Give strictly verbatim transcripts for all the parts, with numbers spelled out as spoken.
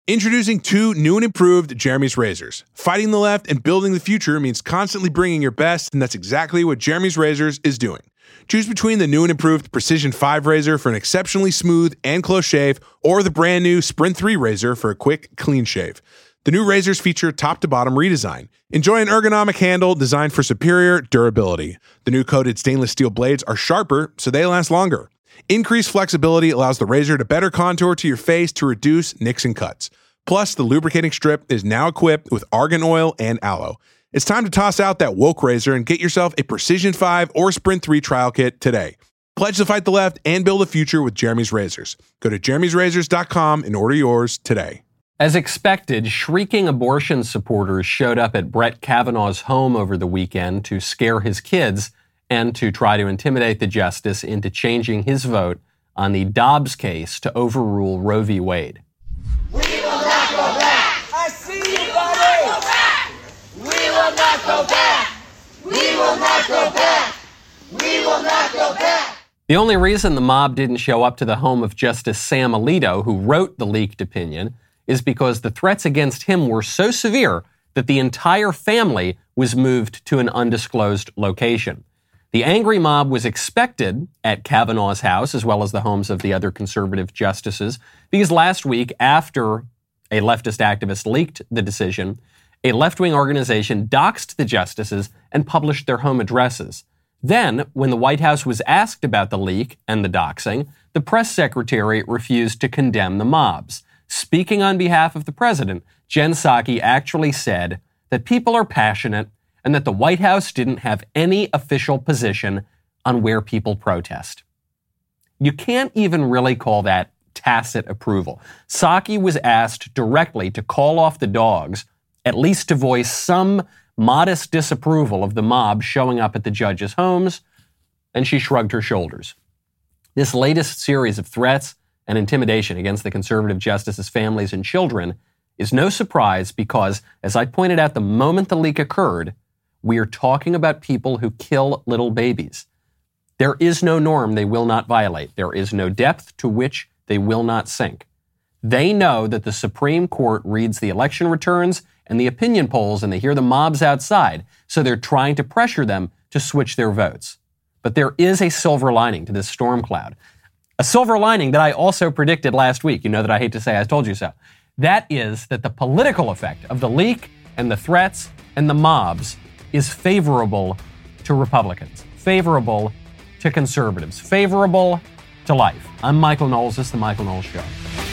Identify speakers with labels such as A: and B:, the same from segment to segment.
A: Introducing two new and improved Jeremy's razors. Fighting the left and building the future means constantly bringing your best, and that's exactly what Jeremy's Razors is doing. Choose between the new and improved Precision five razor for an exceptionally smooth and close shave, or the brand new Sprint three razor for a quick, clean shave. The new razors feature top-to-bottom redesign. Enjoy an ergonomic handle designed for superior durability. The new coated stainless steel blades are sharper, so they last longer. Increased flexibility allows the razor to better contour to your face to reduce nicks and cuts. Plus, the lubricating strip is now equipped with argan oil and aloe. It's time to toss out that woke razor and get yourself a Precision five or Sprint three trial kit today. Pledge to fight the left and build a future with Jeremy's Razors. Go to jeremy's razors dot com and order yours today.
B: As expected, shrieking abortion supporters showed up at Brett Kavanaugh's home over the weekend to scare his kids and to try to intimidate the justice into changing his vote on the Dobbs case to overrule Roe v. Wade.
C: We will not go back! I see you, buddy! We will not go back! We will not go back! We will not go back!
B: The only reason the mob didn't show up to the home of Justice Sam Alito, who wrote the leaked opinion, is because the threats against him were so severe that the entire family was moved to an undisclosed location. The angry mob was expected at Kavanaugh's house, as well as the homes of the other conservative justices, because last week, after a leftist activist leaked the decision, a left-wing organization doxed the justices and published their home addresses. Then, when the White House was asked about the leak and the doxing, the press secretary refused to condemn the mobs. Speaking on behalf of the president, Jen Psaki actually said that people are passionate and that the White House didn't have any official position on where people protest. You can't even really call that tacit approval. Psaki was asked directly to call off the dogs, at least to voice some modest disapproval of the mob showing up at the judges' homes, and she shrugged her shoulders. This latest series of threats and intimidation against the conservative justices' families and children is no surprise because, as I pointed out the moment the leak occurred, we are talking about people who kill little babies. There is no norm they will not violate. There is no depth to which they will not sink. They know that the Supreme Court reads the election returns and the opinion polls, and they hear the mobs outside, so they're trying to pressure them to switch their votes. But there is a silver lining to this storm cloud. A silver lining that I also predicted last week. You know that I hate to say I told you so. That is that the political effect of the leak and the threats and the mobs is favorable to Republicans, favorable to conservatives, favorable to life. I'm Michael Knowles. This is The Michael Knowles Show.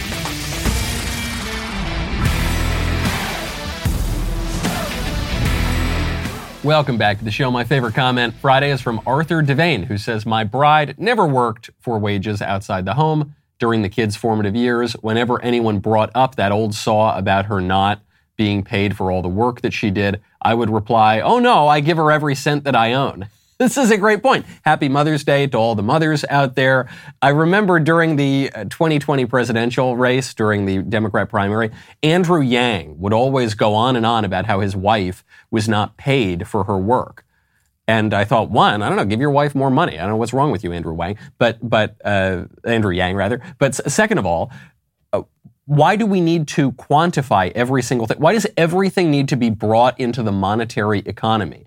B: Welcome back to the show. My favorite comment Friday is from Arthur Devane, who says, my bride never worked for wages outside the home during the kids' formative years. Whenever anyone brought up that old saw about her not being paid for all the work that she did, I would reply, oh no, I give her every cent that I own. This is a great point. Happy Mother's Day to all the mothers out there. I remember during the twenty twenty presidential race, during the Democrat primary, Andrew Yang would always go on and on about how his wife was not paid for her work. And I thought, one, I don't know, give your wife more money. I don't know what's wrong with you, Andrew Yang, but, but, uh, Andrew Yang rather. But second of all, uh, why do we need to quantify every single thing? Why does everything need to be brought into the monetary economy?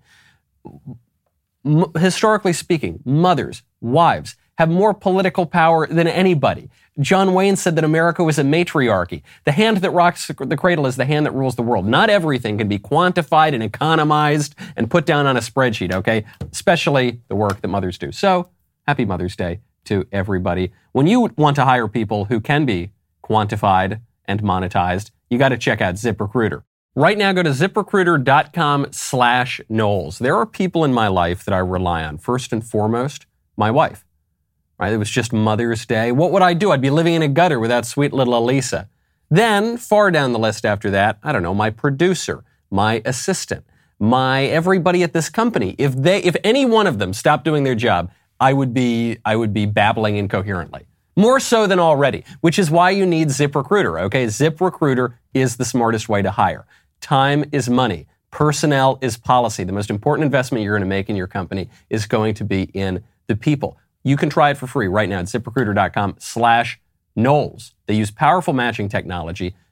B: M- historically speaking, mothers, wives have more political power than anybody. John Wayne said that America was a matriarchy. The hand that rocks the cradle is the hand that rules the world. Not everything can be quantified and economized and put down on a spreadsheet, okay? Especially the work that mothers do. So, happy Mother's Day to everybody. When you want to hire people who can be quantified and monetized, you got to check out ZipRecruiter. Right now, go to ZipRecruiter.com slash Knowles. There are people in my life that I rely on. First and foremost, my wife. Right? It was just Mother's Day. What would I do? I'd be living in a gutter without sweet little Elisa. Then, far down the list after that, I don't know, my producer, my assistant, my everybody at this company. If they, if any one of them stopped doing their job, I would be, I would be babbling incoherently. More so than already, which is why you need ZipRecruiter, okay? ZipRecruiter is the smartest way to hire. Time is money. Personnel is policy. The most important investment you're going to make in your company is going to be in the people. You can try it for free right now at ZipRecruiter.com slash Knowles. They use powerful matching technology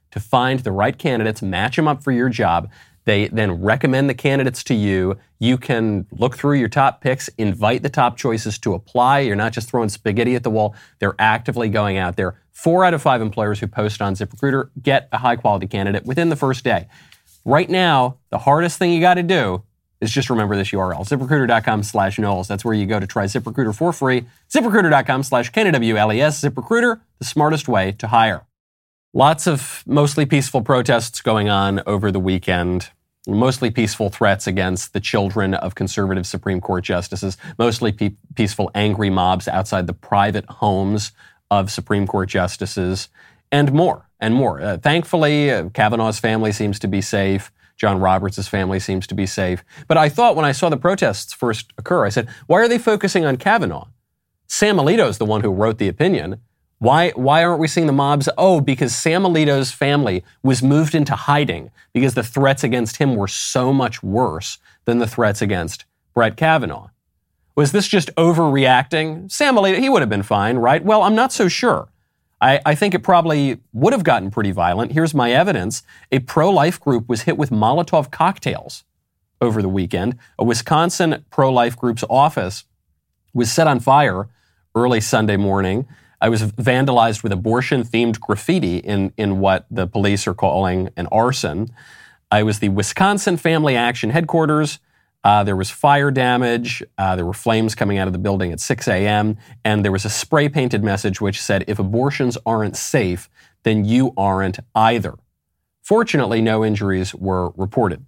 B: to find the right candidates, match them up for your job. They then recommend the candidates to you. You can look through your top picks, invite the top choices to apply. You're not just throwing spaghetti at the wall. They're actively going out there. Four out of five employers who post on ZipRecruiter get a high-quality candidate within the first day. Right now, the hardest thing you got to do is just remember this U R L, ZipRecruiter.com slash Knowles. That's where you go to try ZipRecruiter for free. ZipRecruiter.com slash K N W L E S. ZipRecruiter, the smartest way to hire. Lots of mostly peaceful protests going on over the weekend. Mostly peaceful threats against the children of conservative Supreme Court justices. Mostly pe- peaceful angry mobs outside the private homes of Supreme Court justices. And more, and more. Uh, thankfully, uh, Kavanaugh's family seems to be safe. John Roberts' family seems to be safe. But I thought when I saw the protests first occur, I said, why are they focusing on Kavanaugh? Sam Alito's the one who wrote the opinion. Why, why aren't we seeing the mobs? Oh, because Sam Alito's family was moved into hiding because the threats against him were so much worse than the threats against Brett Kavanaugh. Was this just overreacting? Sam Alito, he would have been fine, right? Well, I'm not so sure. I, I think it probably would have gotten pretty violent. Here's my evidence. A pro-life group was hit with Molotov cocktails over the weekend. A Wisconsin pro-life group's office was set on fire early Sunday morning. I was vandalized with abortion-themed graffiti in, in what the police are calling an arson. I was the Wisconsin Family Action Headquarters. Uh, there was fire damage. Uh, there were flames coming out of the building at six a.m. And there was a spray-painted message which said, if abortions aren't safe, then you aren't either. Fortunately, no injuries were reported.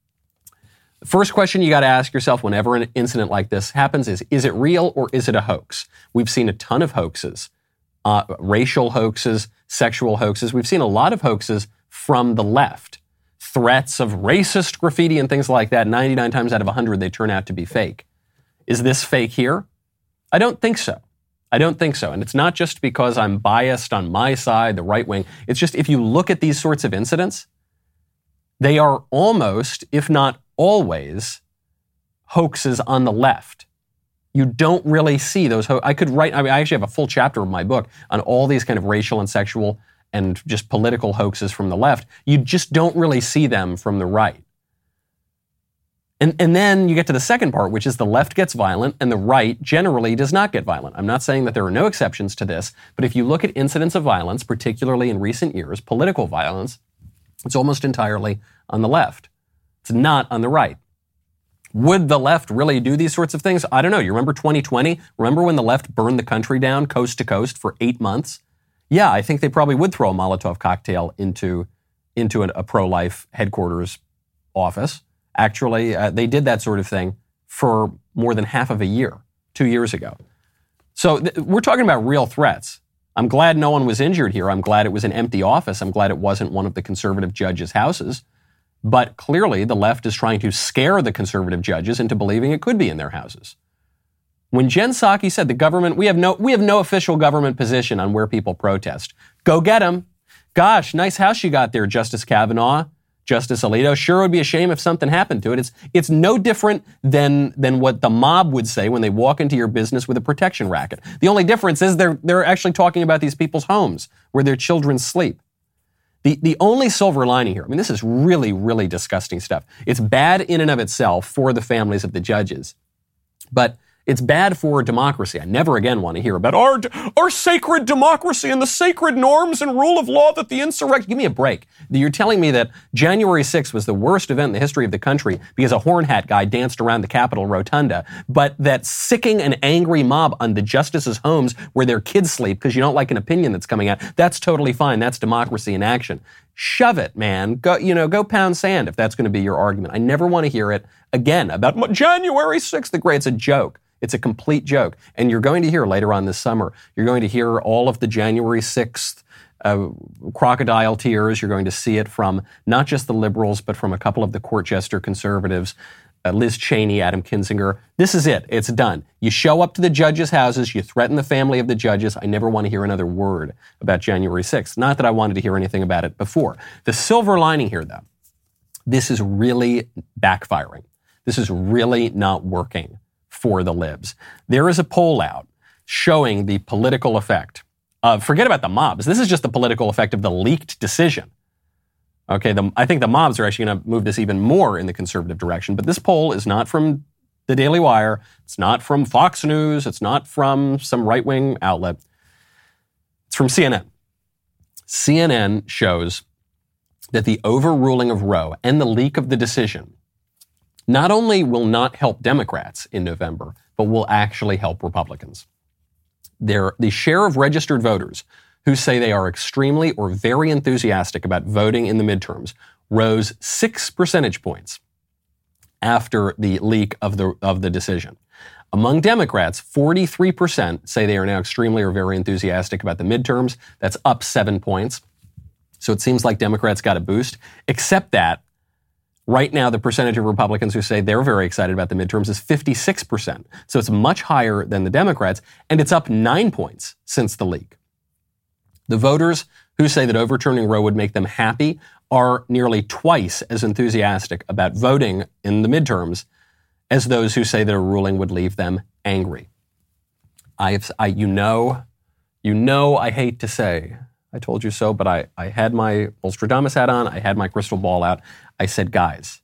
B: The first question you got to ask yourself whenever an incident like this happens is, is it real or is it a hoax? We've seen a ton of hoaxes, uh, racial hoaxes, sexual hoaxes. We've seen a lot of hoaxes from the left. Threats of racist graffiti and things like that, ninety-nine times out of one hundred, they turn out to be fake. Is this fake here? I don't think so. I don't think so. And it's not just because I'm biased on my side, the right wing. It's just if you look at these sorts of incidents, they are almost, if not always, hoaxes on the left. You don't really see those. Ho- I could write, I mean, I actually have a full chapter of my book on all these kind of racial and sexual and just political hoaxes from the left. You just don't really see them from the right. And, and then you get to the second part, which is the left gets violent and the right generally does not get violent. I'm not saying that there are no exceptions to this, but if you look at incidents of violence, particularly in recent years, political violence, it's almost entirely on the left. It's not on the right. Would the left really do these sorts of things? I don't know. You remember twenty twenty? Remember when the left burned the country down coast to coast for eight months? Yeah, I think they probably would throw a Molotov cocktail into, into a, a pro-life headquarters office. Actually, uh, they did that sort of thing for more than half of a year, two years ago. So th- we're talking about real threats. I'm glad no one was injured here. I'm glad it was an empty office. I'm glad it wasn't one of the conservative judges' houses. But clearly, the left is trying to scare the conservative judges into believing it could be in their houses. When Jen Psaki said the government, we have no, we have no official government position on where people protest. Go get them. Gosh, nice house you got there, Justice Kavanaugh, Justice Alito. Sure would be a shame if something happened to it. It's, it's no different than, than what the mob would say when they walk into your business with a protection racket. The only difference is they're, they're actually talking about these people's homes where their children sleep. The, the only silver lining here, I mean, this is really, really disgusting stuff. It's bad in and of itself for the families of the judges, but it's bad for democracy. I never again want to hear about our, our sacred democracy and the sacred norms and rule of law that the insurrection... Give me a break. You're telling me that January sixth was the worst event in the history of the country because a horn hat guy danced around the Capitol rotunda, but that sicking an angry mob on the justices' homes where their kids sleep because you don't like an opinion that's coming out, that's totally fine. That's democracy in action. Shove it, man. Go, you know, go pound sand if that's going to be your argument. I never want to hear it again about January sixth, the great. It's a joke. It's a complete joke. And you're going to hear later on this summer, you're going to hear all of the January sixth uh, crocodile tears. You're going to see it from not just the liberals, but from a couple of the court jester conservatives, uh, Liz Cheney, Adam Kinzinger. This is it. It's done. You show up to the judges' houses. You threaten the family of the judges. I never want to hear another word about January sixth. Not that I wanted to hear anything about it before. The silver lining here, though, this is really backfiring. This is really not working for the libs. There is a poll out showing the political effect of, forget about the mobs, this is just the political effect of the leaked decision. Okay, the, I think the mobs are actually going to move this even more in the conservative direction. But this poll is not from the Daily Wire. It's not from Fox News. It's not from some right-wing outlet. It's from C N N. C N N shows that the overruling of Roe and the leak of the decision not only will not help Democrats in November, but will actually help Republicans. There, the share of registered voters who say they are extremely or very enthusiastic about voting in the midterms rose six percentage points after the leak of the of the decision. Among Democrats, forty-three percent say they are now extremely or very enthusiastic about the midterms. That's up seven points. So it seems like Democrats got a boost, except that right now the percentage of Republicans who say they're very excited about the midterms is fifty-six percent. So it's much higher than the Democrats, and it's up nine points since the leak. The voters who say that overturning Roe would make them happy are nearly twice as enthusiastic about voting in the midterms as those who say that a ruling would leave them angry. I've, I, you know, you know, I hate to say, I told you so, but I, I had my Nostradamus hat on, I had my crystal ball out. I said, guys,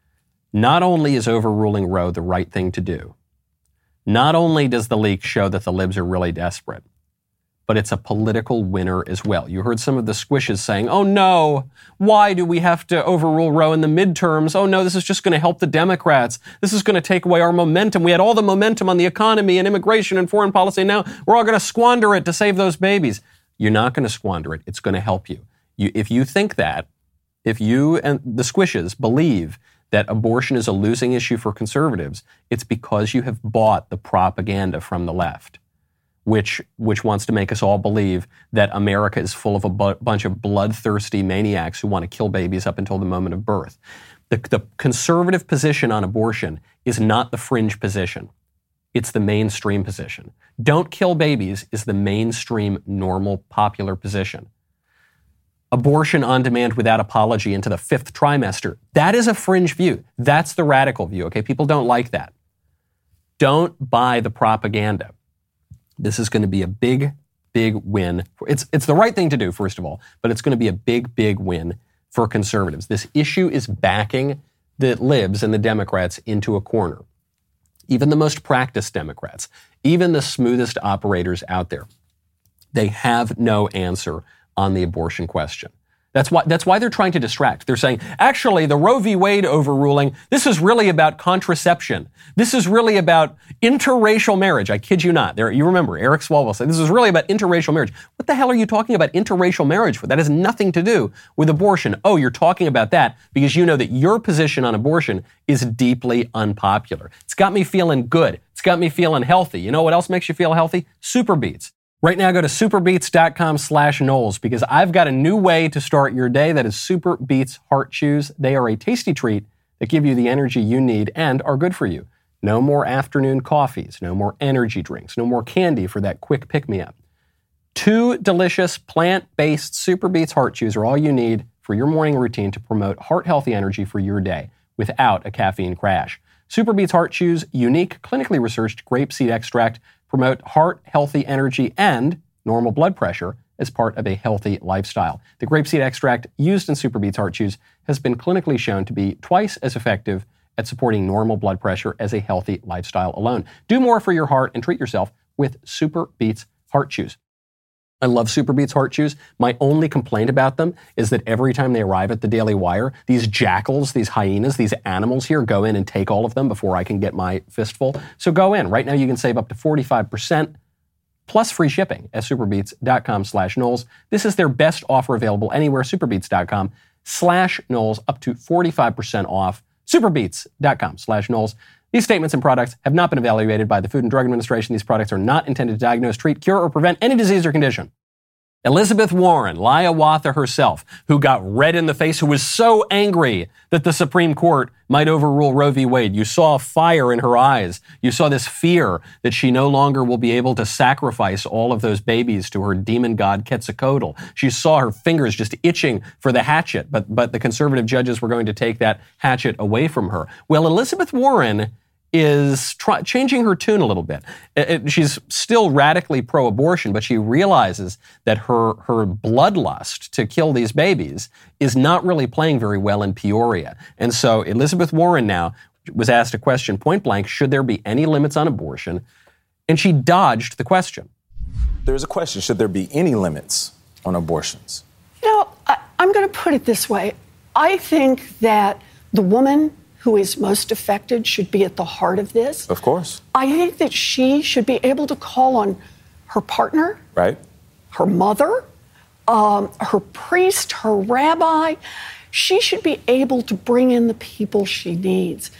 B: not only is overruling Roe the right thing to do, not only does the leak show that the libs are really desperate, but it's a political winner as well. You heard some of the squishes saying, oh no, why do we have to overrule Roe in the midterms? Oh no, this is just going to help the Democrats. This is going to take away our momentum. We had all the momentum on the economy and immigration and foreign policy. Now we're all going to squander it to save those babies. You're not going to squander it. It's going to help you. you. If you think that, if you and the squishes believe that abortion is a losing issue for conservatives, it's because you have bought the propaganda from the left, which which wants to make us all believe that America is full of a bu- bunch of bloodthirsty maniacs who want to kill babies up until the moment of birth. The, the conservative position on abortion is not the fringe position. It's the mainstream position. Don't kill babies is the mainstream, normal, popular position. Abortion on demand without apology into the fifth trimester, that is a fringe view. That's the radical view, okay? People don't like that. Don't buy the propaganda. This is going to be a big, big win. It's, it's the right thing to do, first of all, but it's going to be a big, big win for conservatives. This issue is backing the libs and the Democrats into a corner. Even the most practiced Democrats, even the smoothest operators out there, they have no answer on the abortion question. That's why, that's why they're trying to distract. They're saying, actually, the Roe v. Wade overruling, this is really about contraception. This is really about interracial marriage. I kid you not. There, you remember, Eric Swalwell said, this is really about interracial marriage. What the hell are you talking about interracial marriage for? That has nothing to do with abortion. Oh, you're talking about that because you know that your position on abortion is deeply unpopular. It's got me feeling good. It's got me feeling healthy. You know what else makes you feel healthy? SuperBeets. Right now, go to superbeets.com slash Knowles because I've got a new way to start your day. That is SuperBeets Heart Chews. They are a tasty treat that give you the energy you need and are good for you. No more afternoon coffees, no more energy drinks, no more candy for that quick pick-me-up. Two delicious plant-based SuperBeets Heart Chews are all you need for your morning routine to promote heart-healthy energy for your day without a caffeine crash. SuperBeets Heart Chews' unique, clinically researched grapeseed extract promote heart-healthy energy and normal blood pressure as part of a healthy lifestyle. The grapeseed extract used in SuperBeets Heart Chews has been clinically shown to be twice as effective at supporting normal blood pressure as a healthy lifestyle alone. Do more for your heart and treat yourself with SuperBeets Heart Chews. I love SuperBeets Heart Chews. My only complaint about them is that every time they arrive at the Daily Wire, these jackals, these hyenas, these animals here go in and take all of them before I can get my fistful. So go in. Right now you can save up to forty-five percent plus free shipping at superbeets.com slash Knowles. This is their best offer available anywhere. Superbeets.com slash Knowles, up to forty-five percent off. Superbeets.com slash Knowles. These statements and products have not been evaluated by the Food and Drug Administration. These products are not intended to diagnose, treat, cure, or prevent any disease or condition. Elizabeth Warren, Hiawatha herself, who got red in the face, who was so angry that the Supreme Court might overrule Roe v. Wade. You saw fire in her eyes. You saw this fear that she no longer will be able to sacrifice all of those babies to her demon god Quetzalcoatl. She saw her fingers just itching for the hatchet, but, but the conservative judges were going to take that hatchet away from her. Well, Elizabeth Warren is try, changing her tune a little bit. It, it, she's still radically pro-abortion, but she realizes that her, her bloodlust to kill these babies is not really playing very well in Peoria. And so Elizabeth Warren now was asked a question point blank, should there be any limits on abortion? And she dodged the question.
D: There's a question, should there be any limits on abortions?
E: You know, I, I'm going to put it this way. I think that the woman who is most affected should be at the heart of this.
D: Of course.
E: I think that she should be able to call on her partner,
D: right,
E: her mother, um, her priest, her rabbi. She should be able to bring in the people she needs.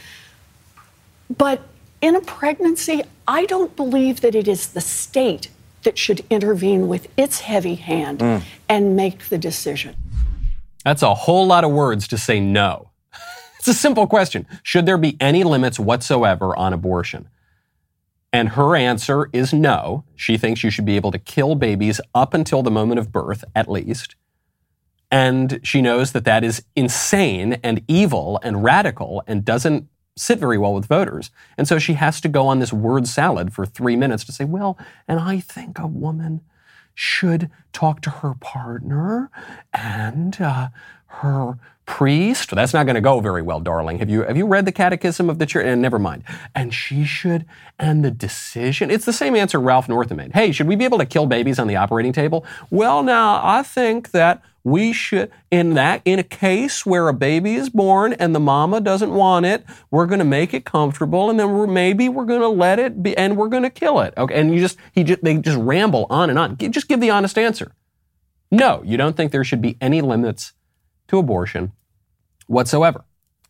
E: But in a pregnancy, I don't believe that it is the state that should intervene with its heavy hand mm. and make the decision.
B: That's a whole lot of words to say no. It's a simple question. Should there be any limits whatsoever on abortion? And her answer is no. She thinks you should be able to kill babies up until the moment of birth, at least. And she knows that that is insane and evil and radical and doesn't sit very well with voters. And so she has to go on this word salad for three minutes to say, well, and I think a woman should talk to her partner and uh, her priest. That's not going to go very well, darling. Have you have you read the Catechism of the Church? And never mind. And she should, and the decision. It's the same answer Ralph Northam made. Hey, should we be able to kill babies on the operating table? Well, now, I think that we should, in that, in a case where a baby is born and the mama doesn't want it, we're going to make it comfortable, and then we're, maybe we're going to let it be, and we're going to kill it. Okay, and you just, he just, they just ramble on and on. Just give the honest answer. No, you don't think there should be any limits to abortion whatsoever.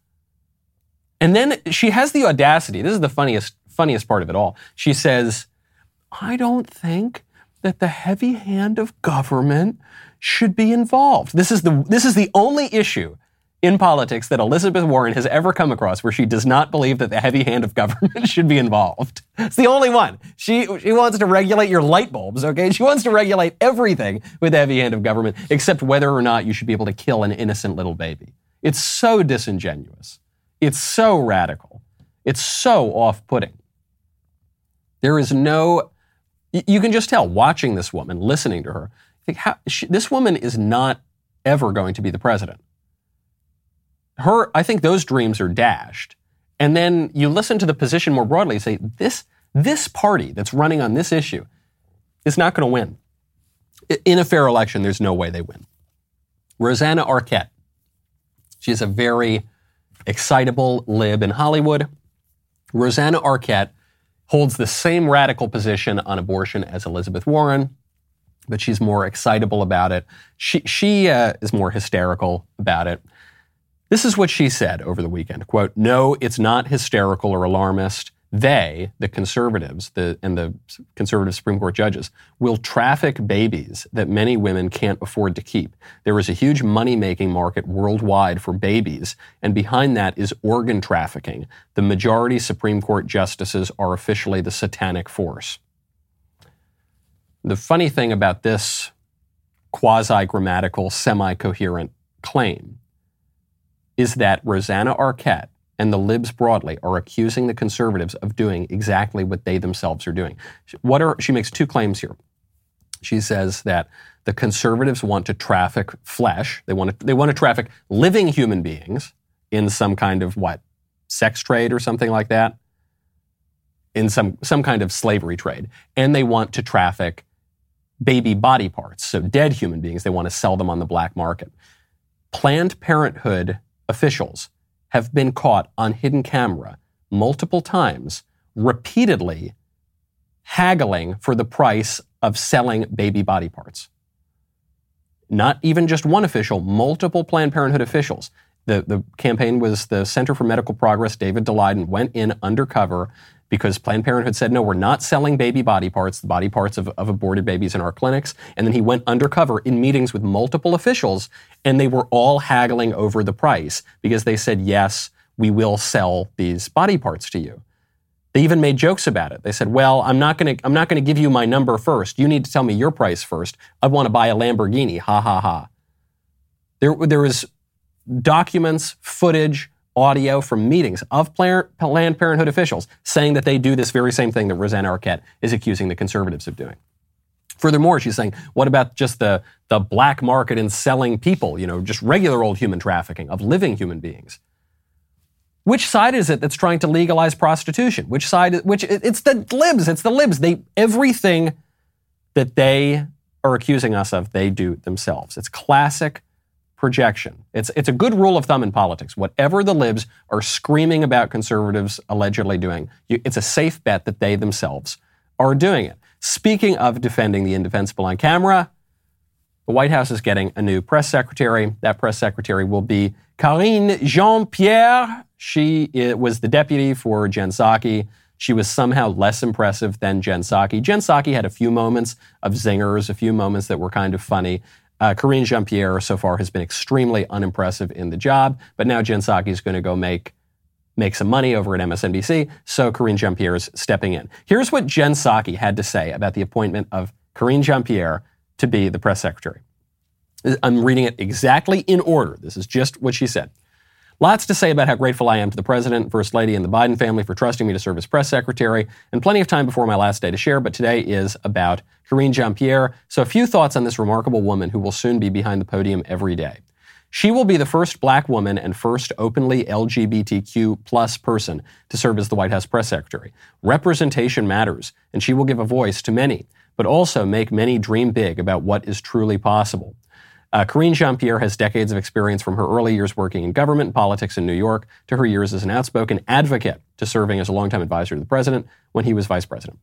B: And then she has the audacity. This is the funniest, funniest part of it all. She says, I don't think that the heavy hand of government should be involved. This is the, this is the only issue in politics that Elizabeth Warren has ever come across where she does not believe that the heavy hand of government should be involved. It's the only one. She, she wants to regulate your light bulbs, okay? She wants to regulate everything with the heavy hand of government, except whether or not you should be able to kill an innocent little baby. It's so disingenuous. It's so radical. It's so off-putting. There is no, you can just tell watching this woman, listening to her, think how, she, this woman is not ever going to be the president. Her, I think those dreams are dashed. And then you listen to the position more broadly and say, this, this party that's running on this issue is not going to win. In a fair election, there's no way they win. Rosanna Arquette. She's a very excitable lib in Hollywood. Rosanna Arquette holds the same radical position on abortion as Elizabeth Warren, but she's more excitable about it. She, she uh, is more hysterical about it. This is what she said over the weekend, quote, no, it's not hysterical or alarmist. They, the conservatives the, and the conservative Supreme Court judges, will traffic babies that many women can't afford to keep. There is a huge money-making market worldwide for babies, and behind that is organ trafficking. The majority Supreme Court justices are officially the satanic force. The funny thing about this quasi-grammatical, semi-coherent claim is that Rosanna Arquette and the libs broadly are accusing the conservatives of doing exactly what they themselves are doing. What are, she makes two claims here. She says that the conservatives want to traffic flesh. They want to, they want to traffic living human beings in some kind of, what, sex trade or something like that? In some, some kind of slavery trade. And they want to traffic baby body parts, so dead human beings. They want to sell them on the black market. Planned Parenthood officials have been caught on hidden camera multiple times, repeatedly haggling for the price of selling baby body parts. Not even just one official, multiple Planned Parenthood officials. The, the campaign was the Center for Medical Progress. David Daleiden went in undercover because Planned Parenthood said, no, we're not selling baby body parts, the body parts of, of aborted babies in our clinics. And then he went undercover in meetings with multiple officials, and they were all haggling over the price because they said, yes, we will sell these body parts to you. They even made jokes about it. They said, well, I'm not going to I'm not going to give you my number first. You need to tell me your price first. I want to buy a Lamborghini. Ha, ha, ha. There, there was documents, footage, audio from meetings of Planned Parenthood officials saying that they do this very same thing that Rosanna Arquette is accusing the conservatives of doing. Furthermore, she's saying, what about just the, the black market in selling people, you know, just regular old human trafficking of living human beings? Which side is it that's trying to legalize prostitution? Which side, which, it's the libs, it's the libs. They, everything that they are accusing us of, they do themselves. It's classic projection. It's, it's a good rule of thumb in politics. Whatever the libs are screaming about conservatives allegedly doing, you, it's a safe bet that they themselves are doing it. Speaking of defending the indefensible on camera, the White House is getting a new press secretary. That press secretary will be Karine Jean-Pierre. She was the deputy for Jen Psaki. She was somehow less impressive than Jen Psaki. Jen Psaki had a few moments of zingers, a few moments that were kind of funny. Uh, Karine Jean-Pierre so far has been extremely unimpressive in the job, but now Jen Psaki is going to go make make some money over at M S N B C, so Karine Jean-Pierre is stepping in. Here's what Jen Psaki had to say about the appointment of Karine Jean-Pierre to be the press secretary. I'm reading it exactly in order. This is just what she said. Lots to say about how grateful I am to the president, first lady, and the Biden family for trusting me to serve as press secretary, and plenty of time before my last day to share, but today is about Karine Jean-Pierre. So a few thoughts on this remarkable woman who will soon be behind the podium every day. She will be the first black woman and first openly L G B T Q plus person to serve as the White House press secretary. Representation matters, and she will give a voice to many, but also make many dream big about what is truly possible. Uh, Karine Jean-Pierre has decades of experience from her early years working in government and politics in New York to her years as an outspoken advocate to serving as a longtime advisor to the president when he was vice president.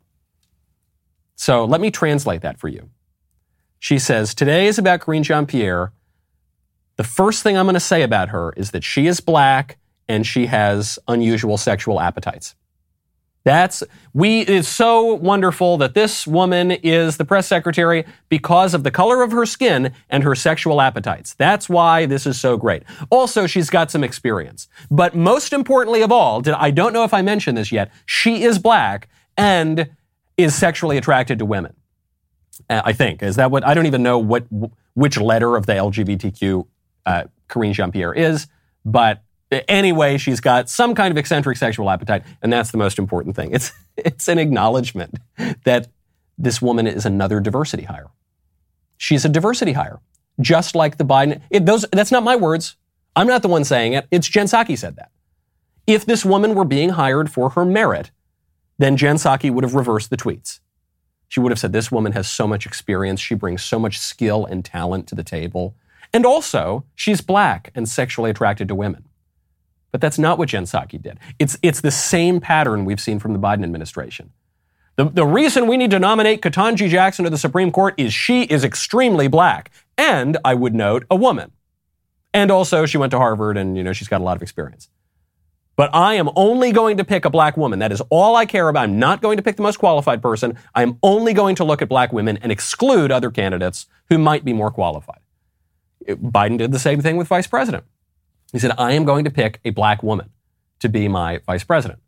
B: So let me translate that for you. She says, today is about Karine Jean-Pierre. The first thing I'm going to say about her is that she is black and she has unusual sexual appetites. That's, we, it's so wonderful that this woman is the press secretary because of the color of her skin and her sexual appetites. That's why this is so great. Also, she's got some experience. But most importantly of all, did, I don't know if I mentioned this yet, she is black and is sexually attracted to women. Uh, I think. Is that what, I don't even know what, which letter of the L G B T Q uh, Karine Jean-Pierre is, but anyway, she's got some kind of eccentric sexual appetite, and that's the most important thing. It's it's an acknowledgement that this woman is another diversity hire. She's a diversity hire, just like the Biden. It, those that's not my words. I'm not the one saying it. It's Jen Psaki said that. If this woman were being hired for her merit, then Jen Psaki would have reversed the tweets. She would have said, this woman has so much experience. She brings so much skill and talent to the table. And also, she's black and sexually attracted to women. But that's not what Jen Psaki did. It's, it's the same pattern we've seen from the Biden administration. The, the reason we need to nominate Ketanji Jackson to the Supreme Court is she is extremely black. And, I would note, a woman. And also, she went to Harvard and, you know, she's got a lot of experience. But I am only going to pick a black woman. That is all I care about. I'm not going to pick the most qualified person. I'm only going to look at black women and exclude other candidates who might be more qualified. Biden did the same thing with vice president. He said, I am going to pick a black woman to be my vice president.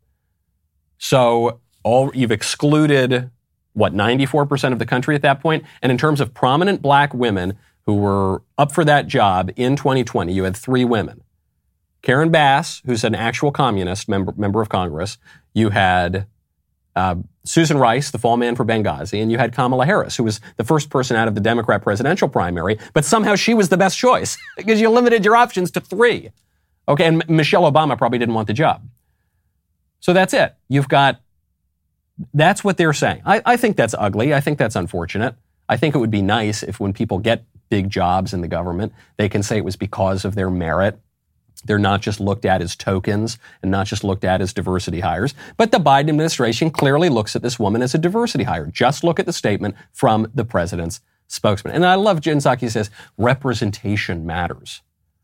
B: So all you've excluded, what, ninety-four percent of the country at that point? And in terms of prominent black women who were up for that job in twenty twenty, you had three women. Karen Bass, who's an actual communist member, member of Congress. You had uh, Susan Rice, the fall man for Benghazi, and you had Kamala Harris, who was the first person out of the Democrat presidential primary, but somehow she was the best choice because you limited your options to three. Okay, and M- Michelle Obama probably didn't want the job. So that's it. You've got, that's what they're saying. I, I think that's ugly. I think that's unfortunate. I think it would be nice if when people get big jobs in the government, they can say it was because of their merit. They're not just looked at as tokens and not just looked at as diversity hires. But the Biden administration clearly looks at this woman as a diversity hire. Just look at the statement from the president's spokesman. And I love Jen Psaki says, representation matters.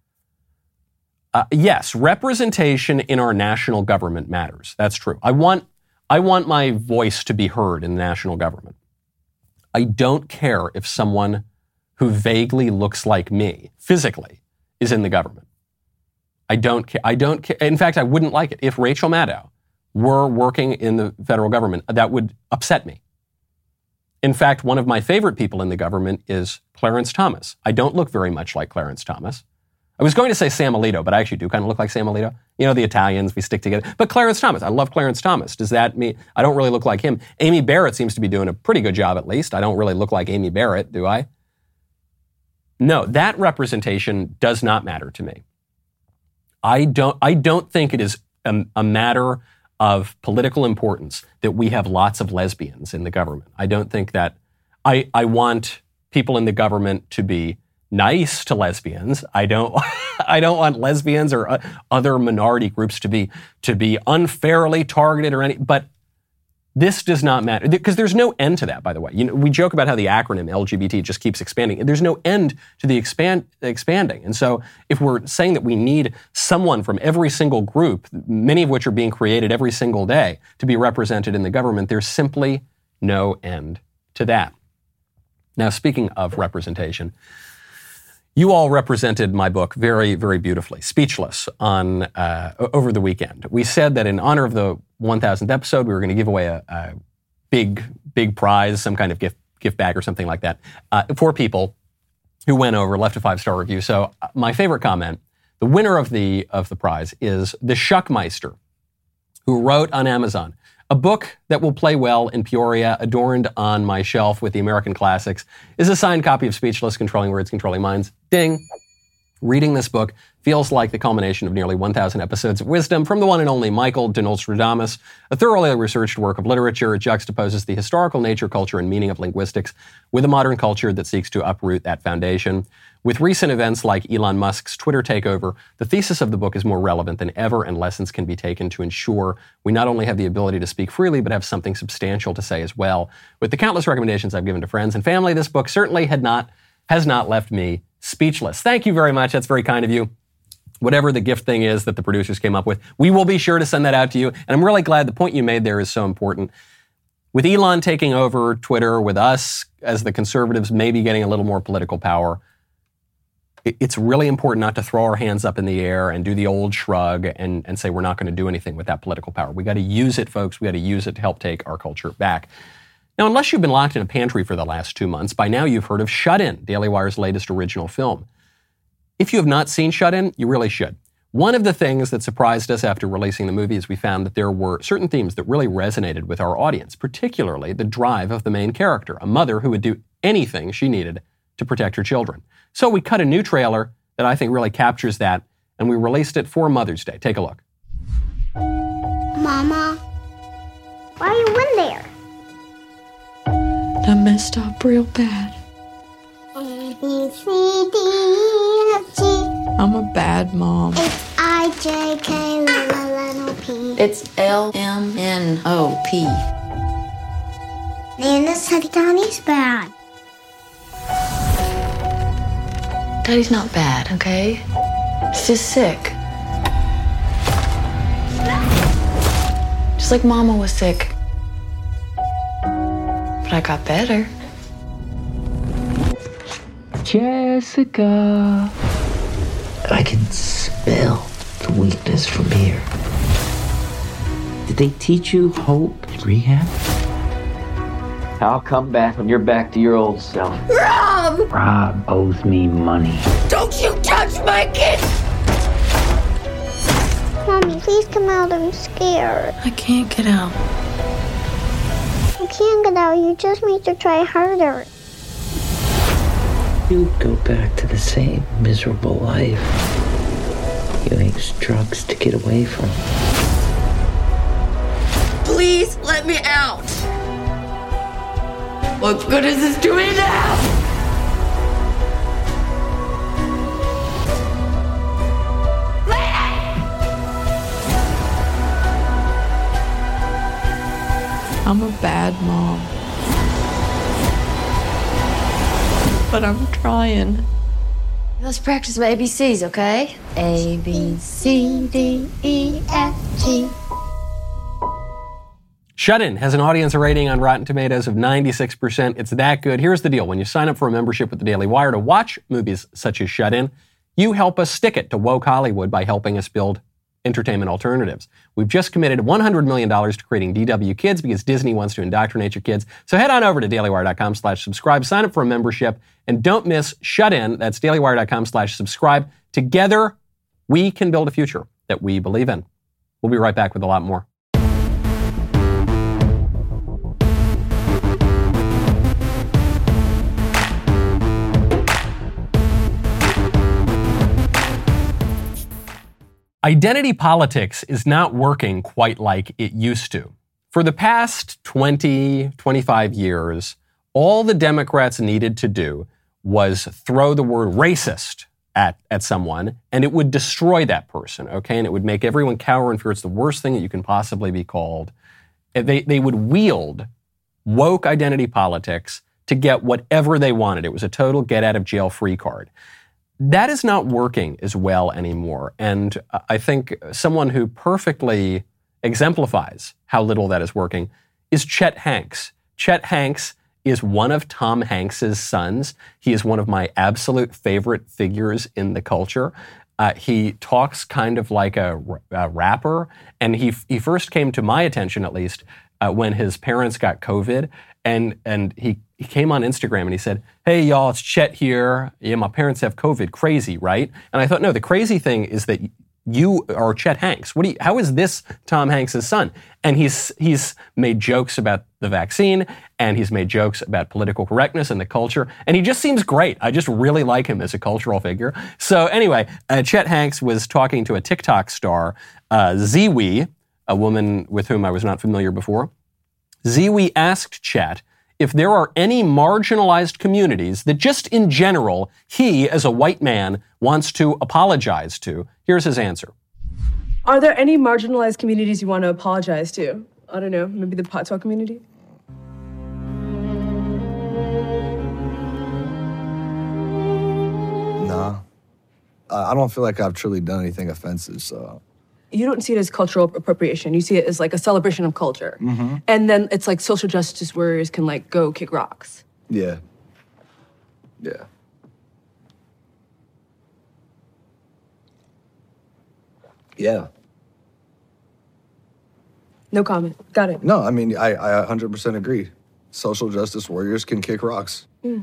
B: Uh, yes, representation in our national government matters. That's true. I want, I want my voice to be heard in the national government. I don't care if someone who vaguely looks like me, physically, is in the government. I don't care. I don't care. In fact, I wouldn't like it. If Rachel Maddow were working in the federal government, that would upset me. In fact, one of my favorite people in the government is Clarence Thomas. I don't look very much like Clarence Thomas. I was going to say Sam Alito, but I actually do kind of look like Sam Alito. You know, the Italians, we stick together. But Clarence Thomas, I love Clarence Thomas. Does that mean I don't really look like him? Amy Barrett seems to be doing a pretty good job, at least. I don't really look like Amy Barrett, do I? No, that representation does not matter to me. I don't, I don't think it is a, a matter of political importance that we have lots of lesbians in the government. I don't think that, I, I want people in the government to be nice to lesbians. I don't, I don't want lesbians or uh, other minority groups to be, to be unfairly targeted or any, but this does not matter, because there's no end to that, by the way. You know, we joke about how the acronym L G B T just keeps expanding. There's no end to the expand, expanding. And so if we're saying that we need someone from every single group, many of which are being created every single day, to be represented in the government, there's simply no end to that. Now, speaking of representation, you all represented my book very, very beautifully, Speechless, on uh, over the weekend. We said that in honor of the one thousandth episode, we were going to give away a, a big, big prize, some kind of gift gift bag or something like that, uh, for people who went over, left a five-star review. So uh, my favorite comment, the winner of the of the prize is the Shuckmeister, who wrote on Amazon, a book that will play well in Peoria, adorned on my shelf with the American classics, is a signed copy of Speechless, Controlling Words, Controlling Minds. Ding. Reading this book feels like the culmination of nearly one thousand episodes of wisdom from the one and only Michael de Nostradamus, a thoroughly researched work of literature. It juxtaposes the historical nature, culture, and meaning of linguistics with a modern culture that seeks to uproot that foundation. With recent events like Elon Musk's Twitter takeover, the thesis of the book is more relevant than ever, and lessons can be taken to ensure we not only have the ability to speak freely, but have something substantial to say as well. With the countless recommendations I've given to friends and family, this book certainly had not, has not left me speechless. Thank you very much. That's very kind of you. Whatever the gift thing is that the producers came up with, we will be sure to send that out to you. And I'm really glad the point you made there is so important. With Elon taking over Twitter, with us as the conservatives maybe getting a little more political power, it's really important not to throw our hands up in the air and do the old shrug and, and say we're not going to do anything with that political power. We got to use it, folks. We got to use it to help take our culture back. Now, unless you've been locked in a pantry for the last two months, by now you've heard of Shut In, Daily Wire's latest original film. If you have not seen Shut In, you really should. One of the things that surprised us after releasing the movie is we found that there were certain themes that really resonated with our audience, particularly the drive of the main character, a mother who would do anything she needed to protect her children. So we cut a new trailer that I think really captures that, and we released it for Mother's Day. Take a look.
F: Mama, why are you in there?
E: I messed up real bad.
F: A, B, C, D, F, G.
E: I'm a bad mom.
F: It's I, J, K, L, L, N, O, P.
G: It's L, M, N, O, P.
F: Nana said Daddy's bad.
G: Daddy's not bad, okay? He's just sick. Just like Mama was sick. But I got better.
H: Jessica. I can smell the weakness from here. Did they teach you hope in rehab? I'll come back when you're back to your old self.
F: Rob!
H: Rob owes me money.
F: Don't you touch my kid! Mommy, please come out. I'm scared.
G: I can't get out.
F: You can't get out. You just need to try harder.
H: You'd go back to the same miserable life. You use drugs to get away from.
G: Please let me out. What good is this to me now?
E: I'm a bad mom. But I'm trying.
G: Let's practice my A B Cs, okay? A, B, C, D, E, F, G.
B: Shut In has an audience rating on Rotten Tomatoes of ninety-six percent. It's that good. Here's the deal. When you sign up for a membership with the Daily Wire to watch movies such as Shut In, you help us stick it to woke Hollywood by helping us build entertainment alternatives. We've just committed one hundred million dollars to creating D W Kids because Disney wants to indoctrinate your kids. So head on over to dailywire.com slash subscribe, sign up for a membership, and don't miss Shut In. That's dailywire.com slash subscribe. Together, we can build a future that we believe in. We'll be right back with a lot more. Identity politics is not working quite like it used to. For the past twenty, twenty-five years, all the Democrats needed to do was throw the word racist at, at someone, and it would destroy that person, okay? And it would make everyone cower and fear. It's the worst thing that you can possibly be called. They, they would wield woke identity politics to get whatever they wanted. It was a total get-out-of-jail-free card. That is not working as well anymore. And I think someone who perfectly exemplifies how little that is working is Chet Hanks. Chet Hanks is one of Tom Hanks's sons. He is one of my absolute favorite figures in the culture. Uh, he talks kind of like a, a rapper. And he, he first came to my attention, at least, uh, when his parents got COVID. And, and he, he came on Instagram and he said, "Hey, y'all, it's Chet here. Yeah, my parents have COVID. Crazy, right?" And I thought, no, the crazy thing is that you are Chet Hanks. What do you, how is this Tom Hanks' son? And he's he's made jokes about the vaccine, and he's made jokes about political correctness and the culture, and he just seems great. I just really like him as a cultural figure. So anyway, uh, Chet Hanks was talking to a TikTok star, uh, Ziwi, a woman with whom I was not familiar before. Ziwi asked Chet if there are any marginalized communities that just in general he, as a white man, wants to apologize to. Here's his answer.
I: Are there any marginalized communities you want to apologize to? I don't know, maybe the Patois community?
J: Nah. Uh, I don't feel like I've truly done anything offensive, so...
I: You don't see it as cultural appropriation. You see it as like a celebration of culture. Mm-hmm. And then it's like social justice warriors can like go kick rocks.
J: Yeah. Yeah. Yeah.
I: No comment. Got it.
J: No, I mean, I, I one hundred percent agree. Social justice warriors can kick rocks.
I: Mm.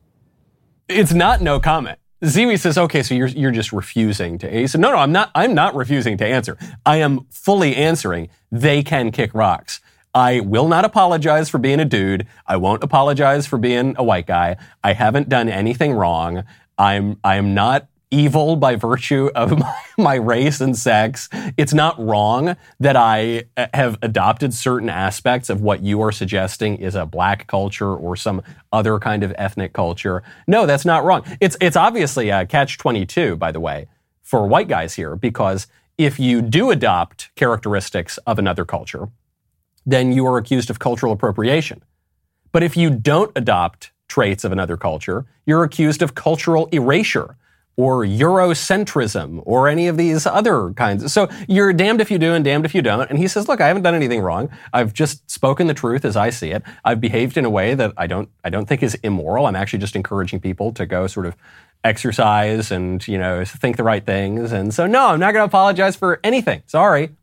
B: It's not no comment. Ziwi says, okay, so you're you're just refusing to. He said, no, no, I'm not. I'm not refusing to answer. I am fully answering. They can kick rocks. I will not apologize for being a dude. I won't apologize for being a white guy. I haven't done anything wrong. I'm I am not evil by virtue of my, my race and sex. It's not wrong that I have adopted certain aspects of what you are suggesting is a black culture or some other kind of ethnic culture. No, that's not wrong. It's it's obviously a catch twenty-two, by the way, for white guys here, because if you do adopt characteristics of another culture, then you are accused of cultural appropriation. But if you don't adopt traits of another culture, you're accused of cultural erasure, or Eurocentrism, or any of these other kinds. So you're damned if you do and damned if you don't. And he says, look, I haven't done anything wrong. I've just spoken the truth as I see it. I've behaved in a way that I don't I don't think is immoral. I'm actually just encouraging people to go sort of exercise and, you know, think the right things. And so, no, I'm not going to apologize for anything. Sorry.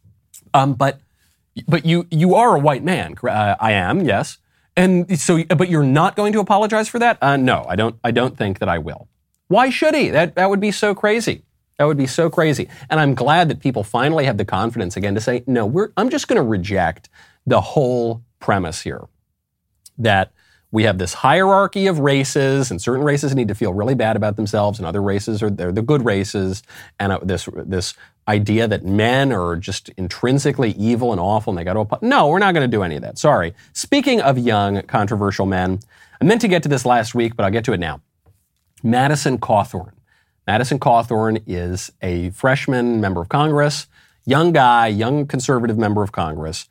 B: Um, but but you you are a white man. Uh, I am, yes. And so, but you're not going to apologize for that? Uh, no, I don't. I don't think that I will. Why should he? That that would be so crazy. That would be so crazy. And I'm glad that people finally have the confidence again to say, no, we're, I'm just going to reject the whole premise here that we have this hierarchy of races, and certain races need to feel really bad about themselves, and other races are they're the good races, and uh, this this idea that men are just intrinsically evil and awful, and they got to apologize. No, we're not going to do any of that. Sorry. Speaking of young, controversial men, I meant to get to this last week, but I'll get to it now. Madison Cawthorn. Madison Cawthorn is a freshman member of Congress, young guy, young conservative member of Congress.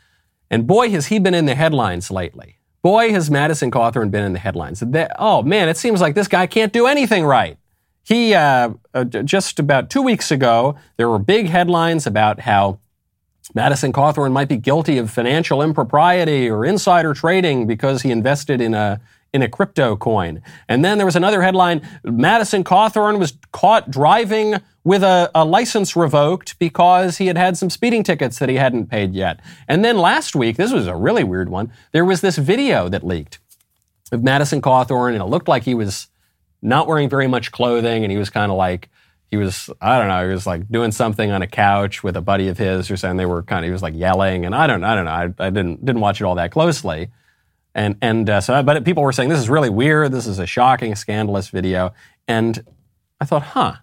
B: And boy, has he been in the headlines lately. Boy, has Madison Cawthorn been in the headlines. They, oh, man, it seems like this guy can't do anything right. He, uh, uh, just about two weeks ago, there were big headlines about how Madison Cawthorn might be guilty of financial impropriety or insider trading because he invested in a in a crypto coin. And then there was another headline, Madison Cawthorn was caught driving with a, a license revoked because he had had some speeding tickets that he hadn't paid yet. And then last week, this was a really weird one, there was this video that leaked of Madison Cawthorn, and it looked like he was not wearing very much clothing, and he was kind of like, he was, I don't know, he was like doing something on a couch with a buddy of his or something. They were kind of, he was like yelling, and I don't, I don't know, I, I didn't didn't watch it all that closely. And and uh, so, but people were saying, this is really weird, this is a shocking, scandalous video. And I thought, huh,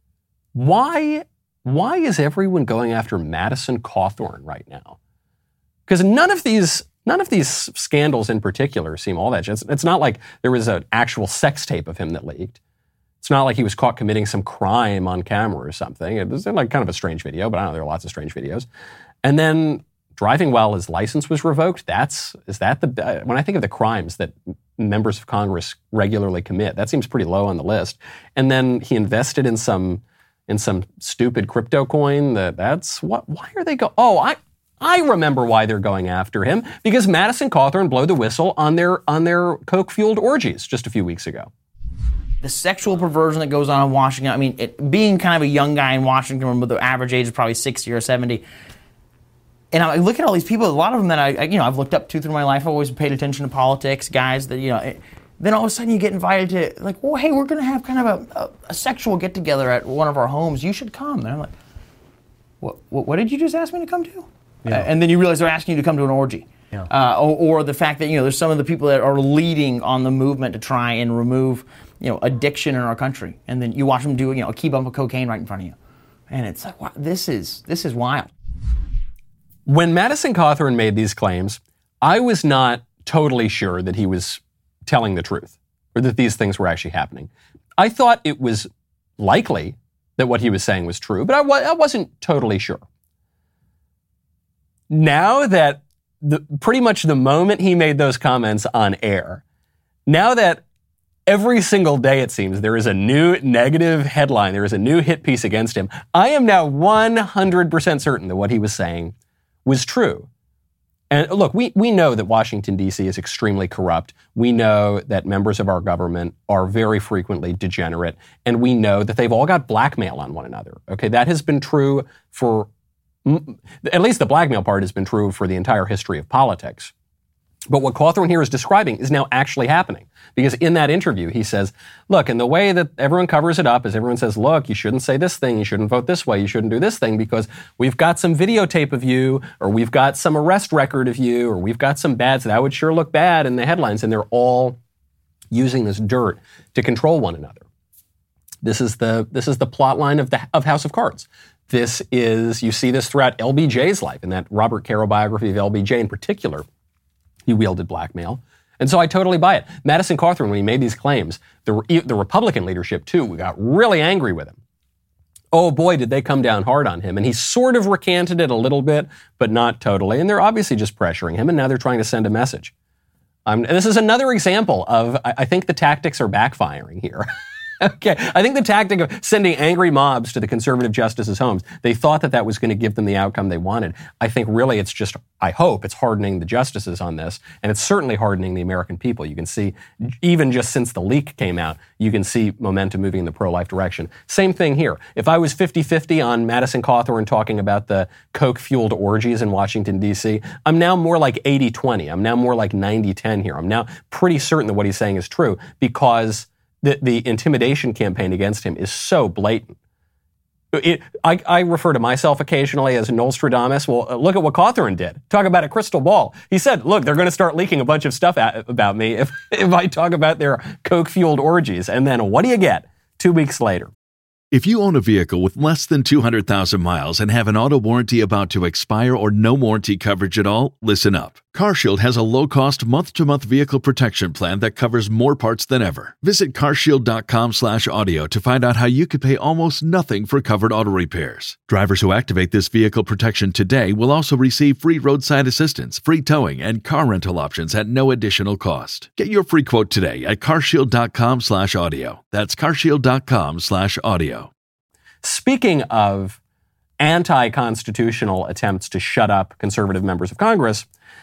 B: why, why is everyone going after Madison Cawthorn right now? Because none of these, none of these scandals in particular seem all that. It's, it's not like there was an actual sex tape of him that leaked. It's not like he was caught committing some crime on camera or something. It was like kind of a strange video, but I don't know, there are lots of strange videos. And then driving while his license was revoked, that's, is that the, uh, when I think of the crimes that members of Congress regularly commit, that seems pretty low on the list. And then he invested in some, in some stupid crypto coin that, that's, what, why are they go, oh, I, I remember why they're going after him, because Madison Cawthorn blew the whistle on their, on their coke-fueled orgies just a few weeks ago.
K: The sexual perversion that goes on in Washington, I mean, it, being kind of a young guy in Washington, with the average age is probably sixty or seventy, and I look at all these people, a lot of them that I, I, you know, I've looked up to through my life. I've always paid attention to politics, guys that, you know, it, then all of a sudden you get invited to, like, well, hey, we're going to have kind of a, a, a sexual get-together at one of our homes. You should come. And I'm like, what, what, what did you just ask me to come to? Yeah. Uh, and then you realize they're asking you to come to an orgy. Yeah. Uh, or, or the fact that, you know, there's some of the people that are leading on the movement to try and remove, you know, addiction in our country. And then you watch them do, you know, a key bump of cocaine right in front of you. And it's like, wow, this is, this is wild.
B: When Madison Cawthorn made these claims, I was not totally sure that he was telling the truth or that these things were actually happening. I thought it was likely that what he was saying was true, but I, wa- I wasn't totally sure. Now that the, pretty much the moment he made those comments on air, now that every single day, it seems, there is a new negative headline, there is a new hit piece against him, I am now one hundred percent certain that what he was saying was true. And look, we, we know that Washington, D C is extremely corrupt. We know that members of our government are very frequently degenerate. And we know that they've all got blackmail on one another. Okay, that has been true for, at least the blackmail part has been true for the entire history of politics. But what Cawthorn here is describing is now actually happening. Because in that interview, he says, look, and the way that everyone covers it up is everyone says, look, you shouldn't say this thing, you shouldn't vote this way, you shouldn't do this thing because we've got some videotape of you, or we've got some arrest record of you, or we've got some bad, so that would sure look bad in the headlines. And they're all using this dirt to control one another. This is the, this is the plot line of, the, of House of Cards. This is, you see this throughout L B J's life, in that Robert Caro biography of L B J in particular. He wielded blackmail. And so I totally buy it. Madison Cawthorn, when he made these claims, the, the Republican leadership, too, got really angry with him. Oh, boy, did they come down hard on him. And he sort of recanted it a little bit, but not totally. And they're obviously just pressuring him, and now they're trying to send a message. Um, and this is another example of, I, I think the tactics are backfiring here. Okay, I think the tactic of sending angry mobs to the conservative justices' homes, they thought that that was going to give them the outcome they wanted. I think really it's just, I hope, it's hardening the justices on this, and it's certainly hardening the American people. You can see, even just since the leak came out, you can see momentum moving in the pro-life direction. Same thing here. If I was fifty-fifty on Madison Cawthorn talking about the coke-fueled orgies in Washington, D C, I'm now more like eighty twenty. I'm now more like ninety ten here. I'm now pretty certain that what he's saying is true because The, the intimidation campaign against him is so blatant. It, I, I refer to myself occasionally as Nostradamus. Well, look at what Cawthorn did. Talk about a crystal ball. He said, look, they're going to start leaking a bunch of stuff at, about me if, if I talk about their coke-fueled orgies. And then what do you get two weeks later?
L: If you own a vehicle with less than two hundred thousand miles and have an auto warranty about to expire or no warranty coverage at all, listen up. CarShield has a low-cost month-to-month vehicle protection plan that covers more parts than ever. Visit carshield.com slash audio to find out how you could pay almost nothing for covered auto repairs. Drivers who activate this vehicle protection today will also receive free roadside assistance, free towing, and car rental options at no additional cost. Get your free quote today at carshield.com slash audio. That's carshield.com slash audio.
B: Speaking of anti-constitutional attempts to shut up conservative members of Congress,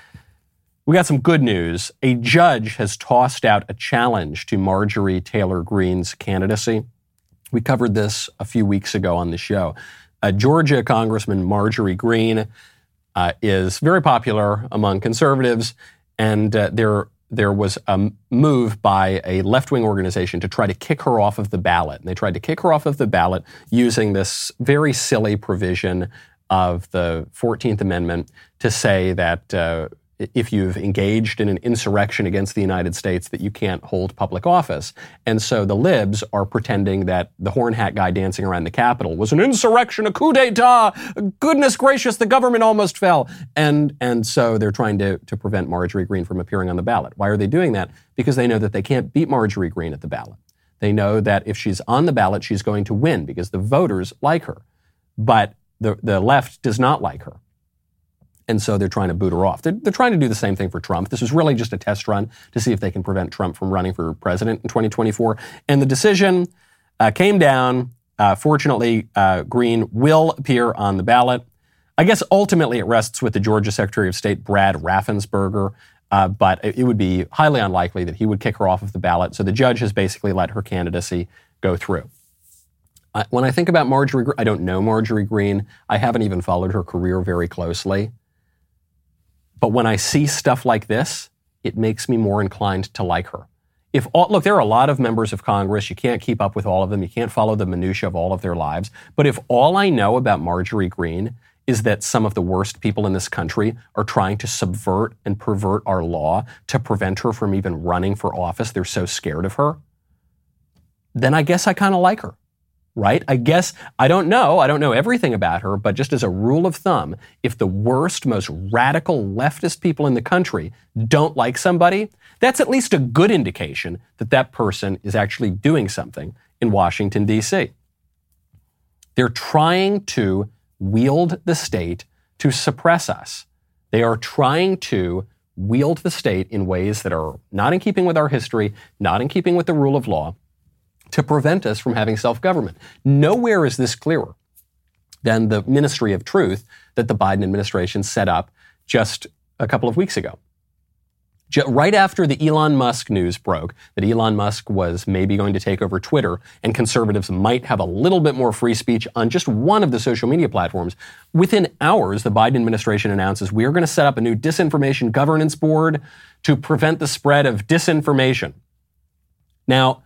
B: we got some good news. A judge has tossed out a challenge to Marjorie Taylor Greene's candidacy. We covered this a few weeks ago on the show. Uh, Georgia Congressman Marjorie Greene uh, is very popular among conservatives, and uh, there there was a move by a left-wing organization to try to kick her off of the ballot. And they tried to kick her off of the ballot using this very silly provision of the fourteenth Amendment to say that uh, if you've engaged in an insurrection against the United States, that you can't hold public office. And so the libs are pretending that the horn hat guy dancing around the Capitol was an insurrection, a coup d'etat. Goodness gracious, the government almost fell. And and so they're trying to, to prevent Marjorie Greene from appearing on the ballot. Why are they doing that? Because they know that they can't beat Marjorie Greene at the ballot. They know that if she's on the ballot, she's going to win because the voters like her. But the, the left does not like her. And so they're trying to boot her off. They're, they're trying to do the same thing for Trump. This was really just a test run to see if they can prevent Trump from running for president in twenty twenty-four. And the decision uh, came down. Uh, fortunately, uh, Greene will appear on the ballot. I guess ultimately it rests with the Georgia Secretary of State, Brad Raffensperger, uh, but it, it would be highly unlikely that he would kick her off of the ballot. So the judge has basically let her candidacy go through. Uh, when I think about Marjorie Greene, I don't know Marjorie Greene. I haven't even followed her career very closely. But when I see stuff like this, it makes me more inclined to like her. If all, look, there are a lot of members of Congress. You can't keep up with all of them. You can't follow the minutia of all of their lives. But if all I know about Marjorie Greene is that some of the worst people in this country are trying to subvert and pervert our law to prevent her from even running for office, they're so scared of her, then I guess I kind of like her. Right? I guess, I don't know, I don't know everything about her, but just as a rule of thumb, if the worst, most radical leftist people in the country don't like somebody, that's at least a good indication that that person is actually doing something in Washington, D C. They're trying to wield the state to suppress us. They are trying to wield the state in ways that are not in keeping with our history, not in keeping with the rule of law, to prevent us from having self-government. Nowhere is this clearer than the Ministry of Truth that the Biden administration set up just a couple of weeks ago. Right after the Elon Musk news broke, that Elon Musk was maybe going to take over Twitter and conservatives might have a little bit more free speech on just one of the social media platforms, within hours, the Biden administration announces we are going to set up a new disinformation governance board to prevent the spread of disinformation. Now,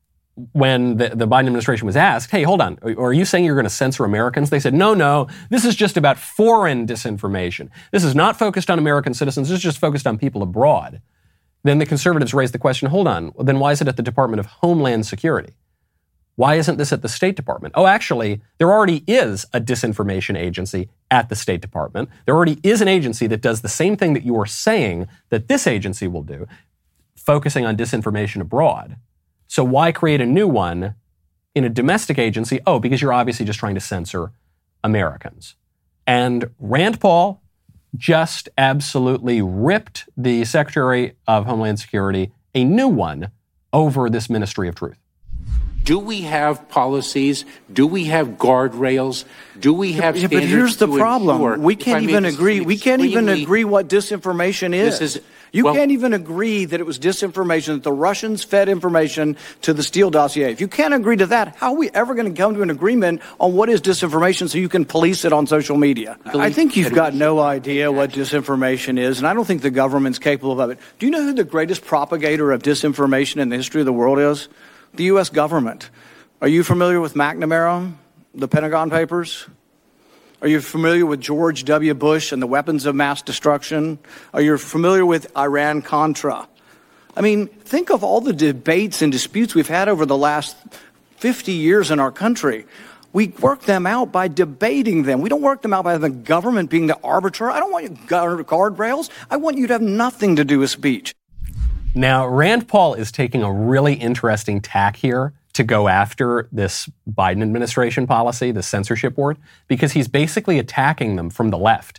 B: when the, the Biden administration was asked, hey, hold on, are you saying you're going to censor Americans? They said, no, no, this is just about foreign disinformation. This is not focused on American citizens. This is just focused on people abroad. Then the conservatives raised the question, hold on, well, then why is it at the Department of Homeland Security? Why isn't this at the State Department? Oh, actually, there already is a disinformation agency at the State Department. There already is an agency that does the same thing that you are saying that this agency will do, focusing on disinformation abroad. So why create a new one in a domestic agency? Oh, because you're obviously just trying to censor Americans. And Rand Paul just absolutely ripped the Secretary of Homeland Security a new one over this Ministry of Truth.
M: Do we have policies? Do we have guardrails? Do we have
N: yeah,
M: standards?
N: But here's the
M: to
N: problem.
M: ensure,
N: we can't even agree. We can't even agree what disinformation is.
M: This is
N: you
M: well,
N: can't even agree that it was disinformation, that the Russians fed information to the Steele dossier. If you can't agree to that, how are we ever going to come to an agreement on what is disinformation so you can police it on social media? I think you've got no idea what disinformation is, and I don't think the government's capable of it. Do you know who the greatest propagator of disinformation in the history of the world is? The U S government. Are you familiar with McNamara, the Pentagon Papers? Are you familiar with George W. Bush and the weapons of mass destruction? Are you familiar with Iran-Contra? I mean, think of all the debates and disputes we've had over the last fifty years in our country. We work them out by debating them. We don't work them out by the government being the arbiter. I don't want you guard guardrails. I want you to have nothing to do with speech.
B: Now, Rand Paul is taking a really interesting tack here to go after this Biden administration policy, the censorship board, because he's basically attacking them from the left.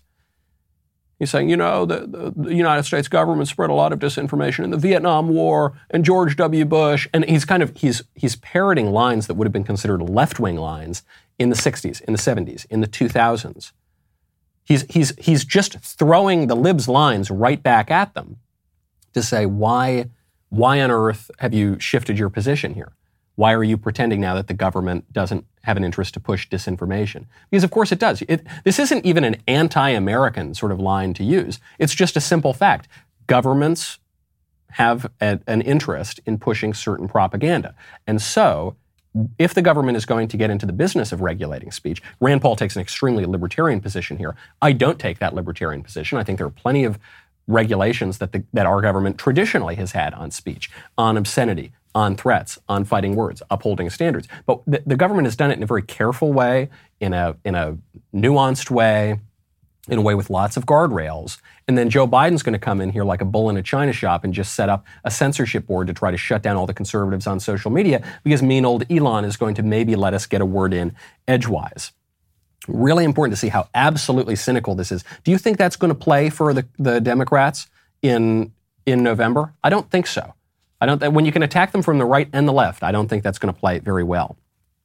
B: He's saying, you know, the, the, the United States government spread a lot of disinformation in the Vietnam War and George W. Bush. And he's kind of, he's, he's parroting lines that would have been considered left-wing lines in the sixties, in the seventies, in the two thousands. He's, he's, he's just throwing the libs' lines right back at them to say, why, why on earth have you shifted your position here? why are you pretending now that the government doesn't have an interest to push disinformation? Because of course it does. It, this isn't even an anti-American sort of line to use. It's just a simple fact. Governments have a, an interest in pushing certain propaganda. And so, if the government is going to get into the business of regulating speech, Rand Paul takes an extremely libertarian position here. I don't take that libertarian position. I think there are plenty of regulations that the, that our government traditionally has had on speech, on obscenity, on threats, on fighting words, upholding standards. But the, the government has done it in a very careful way, in a in a nuanced way, in a way with lots of guardrails. And then Joe Biden's going to come in here like a bull in a china shop and just set up a censorship board to try to shut down all the conservatives on social media because mean old Elon is going to maybe let us get a word in edgewise. Really important to see how absolutely cynical this is. Do you think that's going to play for the, the Democrats in in November? I don't think so. I don't. When you can attack them from the right and the left, I don't think that's going to play very well.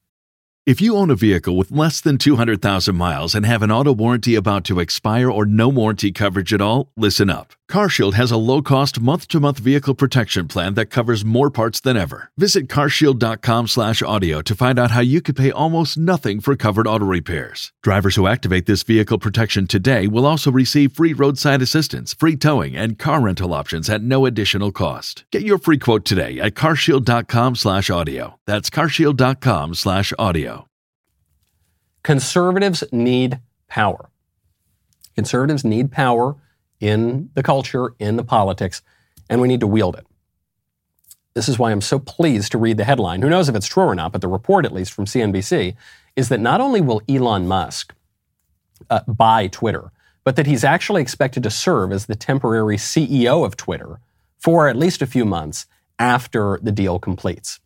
L: If you own a vehicle with less than two hundred thousand miles and have an auto warranty about to expire or no warranty coverage at all, listen up. CarShield has a low-cost month-to-month vehicle protection plan that covers more parts than ever. Visit carshield.com slash audio to find out how you could pay almost nothing for covered auto repairs. Drivers who activate this vehicle protection today will also receive free roadside assistance, free towing, and car rental options at no additional cost. Get your free quote today at carshield.com slash audio. That's carshield.com slash audio.
B: Conservatives need power. Conservatives need power in the culture, in the politics, and we need to wield it. This is why I'm so pleased to read the headline. Who knows if it's true or not, but the report, at least from C N B C, is that not only will Elon Musk uh, buy Twitter, but that he's actually expected to serve as the temporary C E O of Twitter for at least a few months after the deal completes.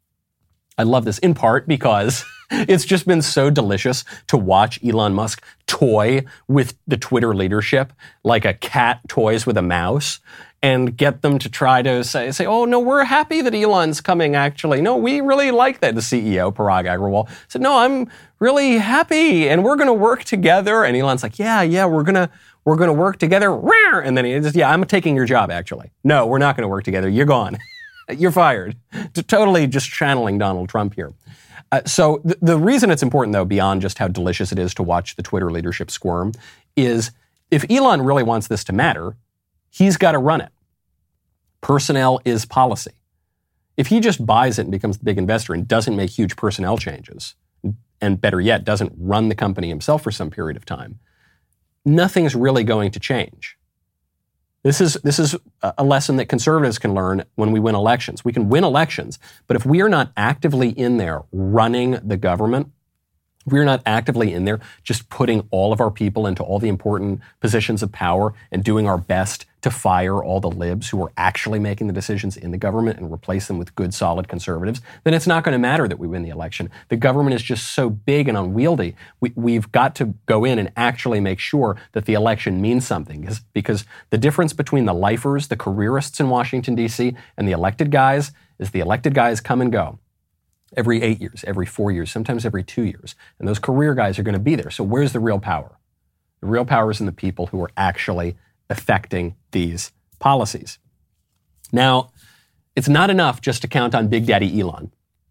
B: I love this in part because it's just been so delicious to watch Elon Musk toy with the Twitter leadership like a cat toys with a mouse and get them to try to say, say, oh, no, we're happy that Elon's coming, actually. No, we really like that. The C E O, Parag Agrawal, said, no, I'm really happy and we're going to work together. And Elon's like, yeah, yeah, we're going to we're going to work together. And then he just, yeah, I'm taking your job, actually. No, we're not going to work together. You're gone. You're fired. Totally just channeling Donald Trump here. Uh, so th- the reason it's important, though, beyond just how delicious it is to watch the Twitter leadership squirm, is if Elon really wants this to matter, he's got to run it. Personnel is policy. If he just buys it and becomes the big investor and doesn't make huge personnel changes, and better yet, doesn't run the company himself for some period of time, nothing's really going to change. This is this is a lesson that conservatives can learn when we win elections. We can win elections, but if we are not actively in there running the government, if we're not actively in there just putting all of our people into all the important positions of power and doing our best to fire all the libs who are actually making the decisions in the government and replace them with good, solid conservatives, then it's not going to matter that we win the election. The government is just so big and unwieldy. We, we've got to go in and actually make sure that the election means something, because, because the difference between the lifers, the careerists in Washington, D C, and the elected guys is the elected guys come and go. Every eight years, every four years, sometimes every two years. And those career guys are going to be there. So where's the real power? The real power is in the people who are actually affecting these policies. Now, it's not enough just to count on Big Daddy Elon.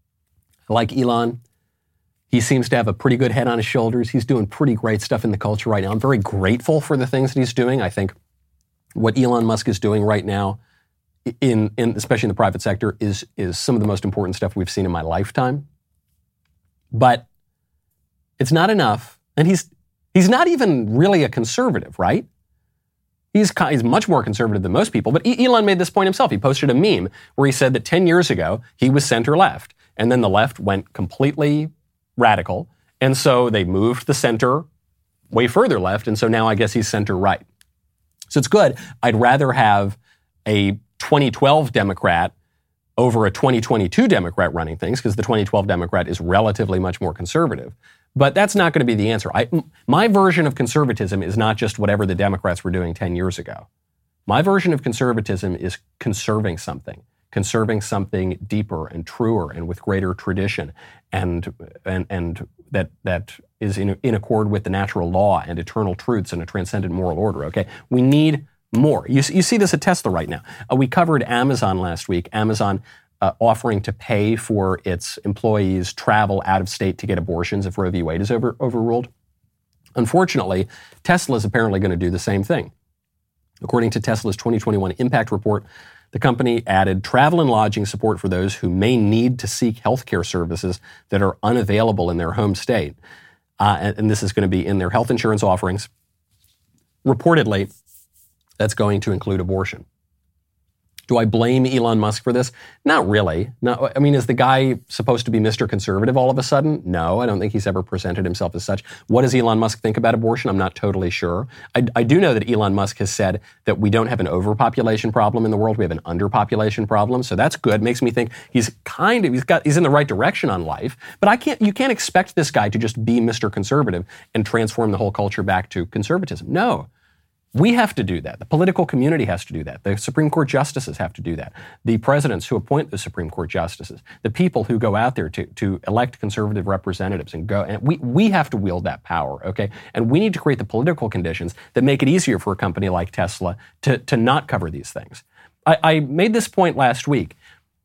B: I like Elon. He seems to have a pretty good head on his shoulders. He's doing pretty great stuff in the culture right now. I'm very grateful for the things that he's doing. I think what Elon Musk is doing right now, In, in especially in the private sector, is is some of the most important stuff we've seen in my lifetime. But it's not enough, and he's he's not even really a conservative, right? He's he's much more conservative than most people. But Elon made this point himself. He posted a meme where he said that ten years ago he was center left, and then the left went completely radical, and so they moved the center way further left, and so now I guess he's center right. So it's good. I'd rather have a twenty twelve Democrat over a twenty twenty-two Democrat running things, because the twenty twelve Democrat is relatively much more conservative. But that's not going to be the answer. I, my version of conservatism is not just whatever the Democrats were doing ten years ago. My version of conservatism is conserving something, conserving something deeper and truer and with greater tradition, and and and that that is in, in accord with the natural law and eternal truths and a transcendent moral order. Okay, we need more. You, you see this at Tesla right now. Uh, we covered Amazon last week. Amazon uh, offering to pay for its employees' travel out of state to get abortions if Roe v. Wade is over, overruled. Unfortunately, Tesla is apparently going to do the same thing. According to Tesla's twenty twenty-one impact report, the company added travel and lodging support for those who may need to seek healthcare services that are unavailable in their home state. Uh, and, and this is going to be in their health insurance offerings. Reportedly, that's going to include abortion. Do I blame Elon Musk for this? Not really. No, I mean, is the guy supposed to be Mister Conservative all of a sudden? No, I don't think he's ever presented himself as such. What does Elon Musk think about abortion? I'm not totally sure. I, I do know that Elon Musk has said that we don't have an overpopulation problem in the world. We have an underpopulation problem. So that's good. Makes me think he's kind of, he's got, he's in the right direction on life. But I can't, you can't expect this guy to just be Mister Conservative and transform the whole culture back to conservatism. No. We have to do that. The political community has to do that. The Supreme Court justices have to do that. The presidents who appoint the Supreme Court justices, the people who go out there to, to elect conservative representatives and go, and we, we have to wield that power, okay? And we need to create the political conditions that make it easier for a company like Tesla to, to not cover these things. I, I made this point last week.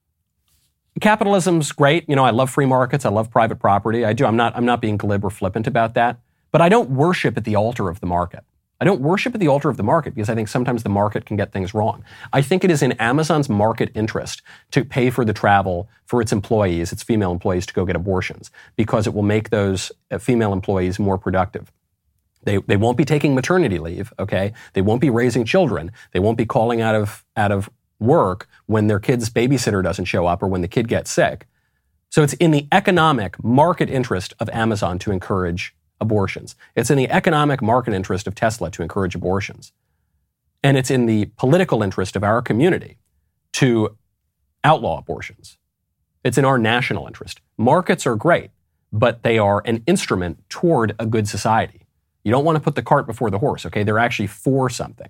B: Capitalism's great. You know, I love free markets. I love private property. I do. I'm not, I'm not being glib or flippant about that. But I don't worship at the altar of the market. I don't worship at the altar of the market because I think sometimes the market can get things wrong. I think it is in Amazon's market interest to pay for the travel for its employees, its female employees, to go get abortions because it will make those female employees more productive. They they won't be taking maternity leave, okay? They won't be raising children. They won't be calling out of out of work when their kid's babysitter doesn't show up or when the kid gets sick. So it's in the economic market interest of Amazon to encourage abortions. It's in the economic market interest of Tesla to encourage abortions. And it's in the political interest of our community to outlaw abortions. It's in our national interest. Markets are great, but they are an instrument toward a good society. You don't want to put the cart before the horse, okay? They're actually for something.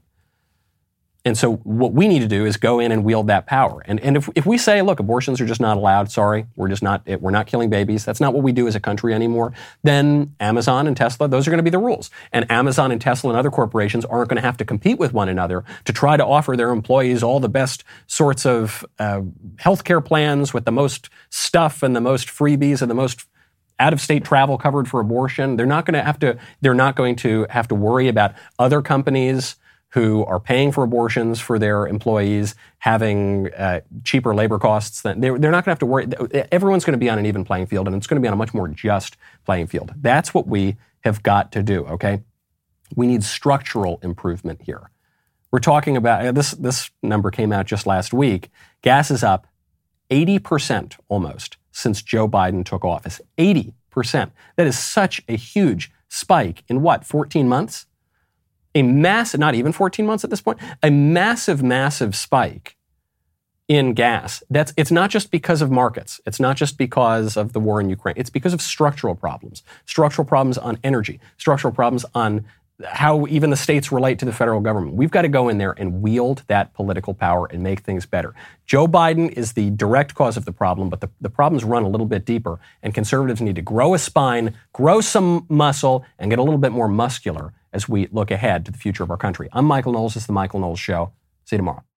B: And so what we need to do is go in and wield that power. And, and if, if we say, look, abortions are just not allowed, sorry, we're just not, we're not killing babies, that's not what we do as a country anymore, then Amazon and Tesla, those are going to be the rules. And Amazon and Tesla and other corporations aren't going to have to compete with one another to try to offer their employees all the best sorts of uh, healthcare plans with the most stuff and the most freebies and the most out-of-state travel covered for abortion. They're not going to have to, they're not going to have to worry about other companies who are paying for abortions for their employees, having uh, cheaper labor costs. Than, they're, they're not going to have to worry. Everyone's going to be on an even playing field, and it's going to be on a much more just playing field. That's what we have got to do, okay? We need structural improvement here. We're talking about, this, this number came out just last week. Gas is up eighty percent almost since Joe Biden took office. eighty percent. That is such a huge spike in what, fourteen months? A massive, not even fourteen months at this point, a massive, massive spike in gas. That's, it's not just because of markets. It's not just because of the war in Ukraine. It's because of structural problems, structural problems on energy, structural problems on how even the states relate to the federal government. We've got to go in there and wield that political power and make things better. Joe Biden is the direct cause of the problem, but the, the problems run a little bit deeper, and conservatives need to grow a spine, grow some muscle, and get a little bit more muscular as we look ahead to the future of our country. I'm Michael Knowles. This is The Michael Knowles Show. See you tomorrow.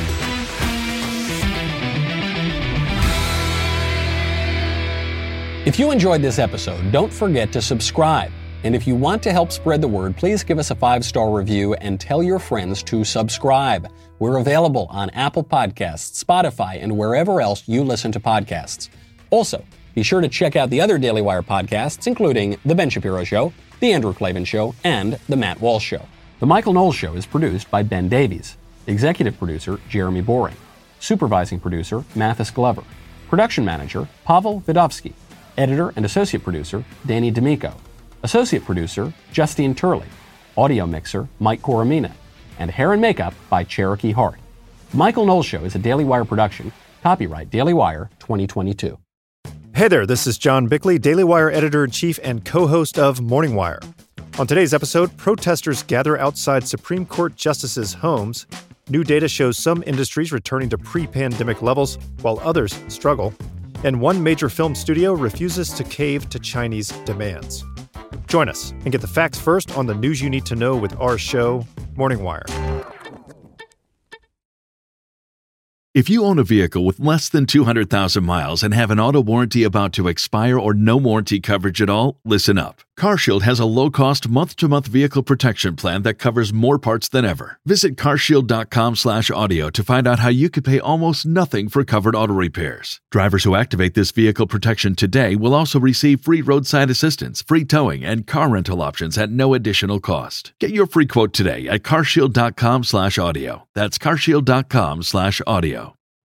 B: If you enjoyed this episode, don't forget to subscribe. And if you want to help spread the word, please give us a five-star review and tell your friends to subscribe. We're available on Apple Podcasts, Spotify, and wherever else you listen to podcasts. Also, be sure to check out the other Daily Wire podcasts, including The Ben Shapiro Show, The Andrew Klavan Show, and The Matt Walsh Show. The Michael Knowles Show is produced by Ben Davies. Executive producer, Jeremy Boring. Supervising producer, Mathis Glover. Production manager, Pavel Vidovsky. Editor and associate producer, Danny D'Amico. Associate producer, Justine Turley. Audio mixer, Mike Coromina. And hair and makeup by Cherokee Hart. Michael Knowles Show is a Daily Wire production. Copyright Daily Wire twenty twenty-two.
O: Hey there, this is John Bickley, Daily Wire editor-in-chief and co-host of Morning Wire. On today's episode, protesters gather outside Supreme Court justices' homes. New data shows some industries returning to pre-pandemic levels, while others struggle. And one major film studio refuses to cave to Chinese demands. Join us and get the facts first on the news you need to know with our show, Morning Wire.
L: If you own a vehicle with less than two hundred thousand miles and have an auto warranty about to expire or no warranty coverage at all, listen up. CarShield has a low-cost month-to-month vehicle protection plan that covers more parts than ever. Visit carshield.com slash audio to find out how you could pay almost nothing for covered auto repairs. Drivers who activate this vehicle protection today will also receive free roadside assistance, free towing, and car rental options at no additional cost. Get your free quote today at carshield.com slash audio. That's carshield.com slash audio.